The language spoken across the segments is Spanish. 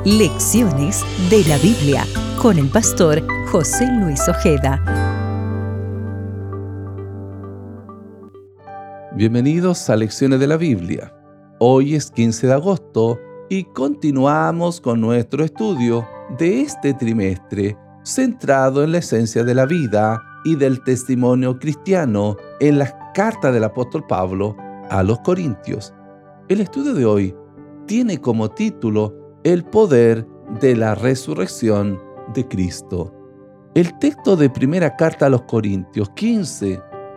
Lecciones de la Biblia con el pastor José Luis Ojeda. Bienvenidos a Lecciones de la Biblia. Hoy es 15 de agosto y continuamos con nuestro estudio de este trimestre centrado en la esencia de la vida y del testimonio cristiano en las cartas del apóstol Pablo a los Corintios. El estudio de hoy tiene como título El poder de la resurrección de Cristo. El texto de primera carta a los Corintios 15,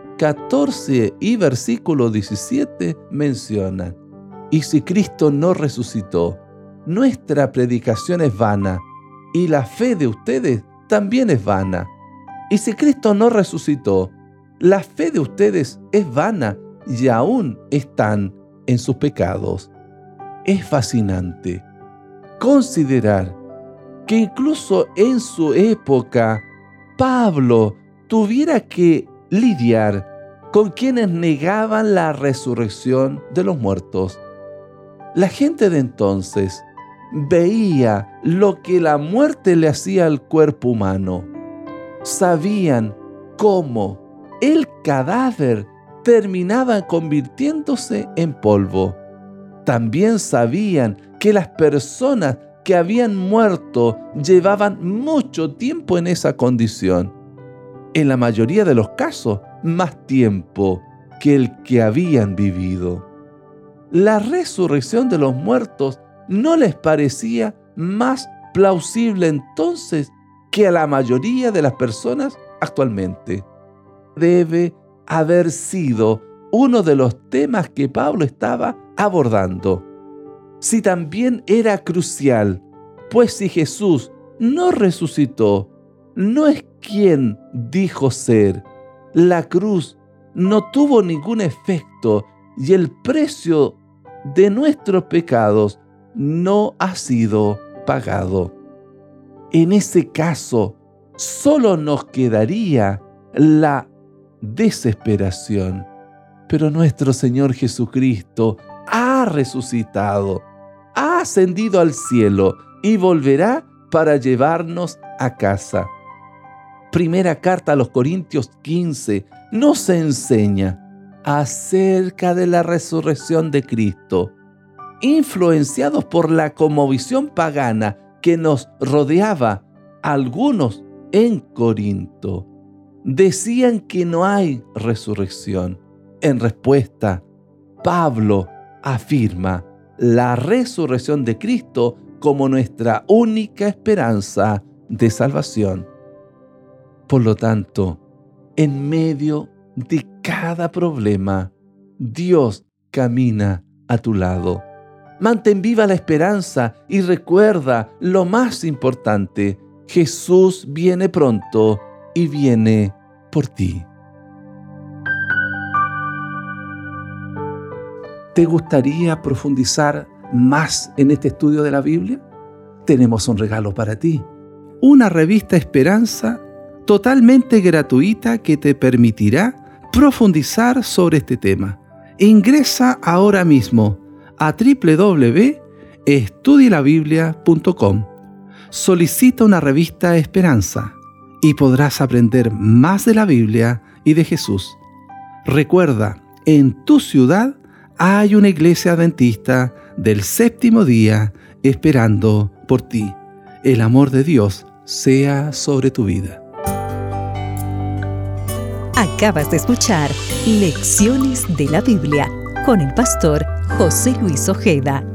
14 y versículo 17 mencionan: y si Cristo no resucitó, nuestra predicación es vana, y la fe de ustedes también es vana. Y si Cristo no resucitó, la fe de ustedes es vana, y aún están en sus pecados. Es fascinante considerar que incluso en su época, Pablo tuviera que lidiar con quienes negaban la resurrección de los muertos. La gente de entonces veía lo que la muerte le hacía al cuerpo humano. Sabían cómo el cadáver terminaba convirtiéndose en polvo. También sabían que las personas que habían muerto llevaban mucho tiempo en esa condición. En la mayoría de los casos, más tiempo que el que habían vivido. La resurrección de los muertos no les parecía más plausible entonces que a la mayoría de las personas actualmente. Debe haber sido uno de los temas que Pablo estaba abordando. Si también era crucial, pues si Jesús no resucitó, no es quien dijo ser. La cruz no tuvo ningún efecto y el precio de nuestros pecados no ha sido pagado. En ese caso, solo nos quedaría la desesperación. Pero nuestro Señor Jesucristo ha resucitado, ha ascendido al cielo y volverá para llevarnos a casa. Primera carta a los Corintios 15 nos enseña acerca de la resurrección de Cristo. Influenciados por la cosmovisión pagana que nos rodeaba, algunos en Corinto decían que no hay resurrección. En respuesta, Pablo afirma la resurrección de Cristo como nuestra única esperanza de salvación. Por lo tanto, en medio de cada problema, Dios camina a tu lado. Mantén viva la esperanza y recuerda lo más importante: Jesús viene pronto y viene por ti. ¿Te gustaría profundizar más en este estudio de la Biblia? Tenemos un regalo para ti: una revista Esperanza totalmente gratuita que te permitirá profundizar sobre este tema. Ingresa ahora mismo a www.estudielabiblia.com. Solicita una revista Esperanza y podrás aprender más de la Biblia y de Jesús. Recuerda, en tu ciudad hay una iglesia adventista del séptimo día esperando por ti. El amor de Dios sea sobre tu vida. Acabas de escuchar Lecciones de la Biblia con el pastor José Luis Ojeda.